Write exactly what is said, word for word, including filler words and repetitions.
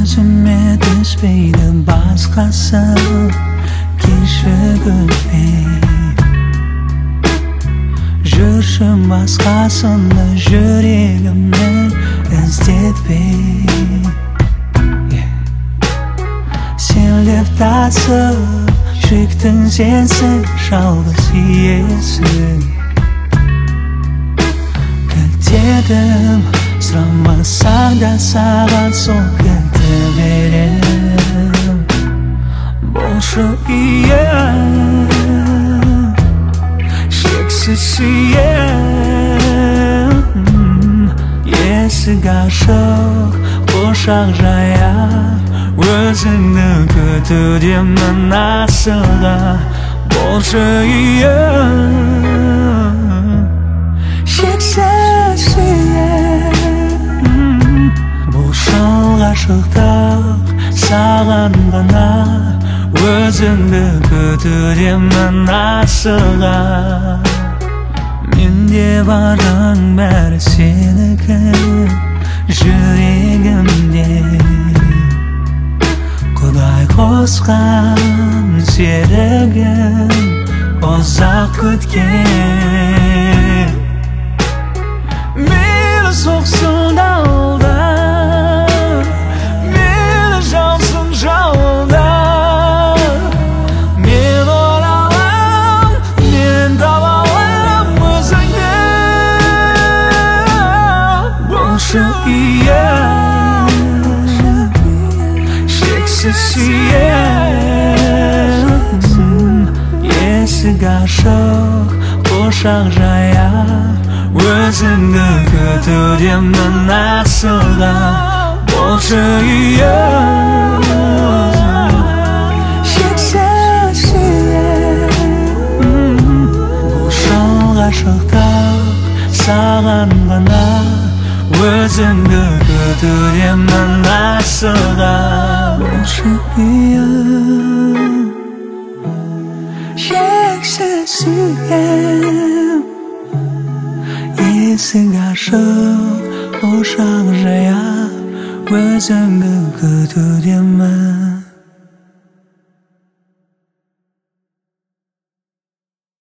Gözüme düşmeydi başkası kişi gülmey. Жүршім басқасында жүрегімді іздетпей, сен деп тасып жүректің сенсің жалғыз иесі. Кілтедім сұрамасаң да саған сол кілтті берем. Болшы ием, шексіз сүйем. Есік ашық, құшақ жаяп, өзіңді күтудемін асыға. Болшы ием, шексіз сүйем. Бұл ғашықтық саған ғана, өзіңді күтудемін асыға. Менде барың бәрі сенікі, жүрегімде Құдай қосқан серігім, ұзақ күткен. Мейлі соқсын далда, мейлі жаусын жауда, мен оралам, мен таба алам өзіңді. Болшы ием, шексіз сүйем. Есік ашық, құшақ жаяп, өзіңді күтудемін асыға. Болшы ием, шексіз сүйем. Бұл ғашықтық саған ғана, өзіңді күтудемін асыға. Болшы ием, шексіз сүйем. Есік ашық, құшақ жаяп, өзіңді күтудемін.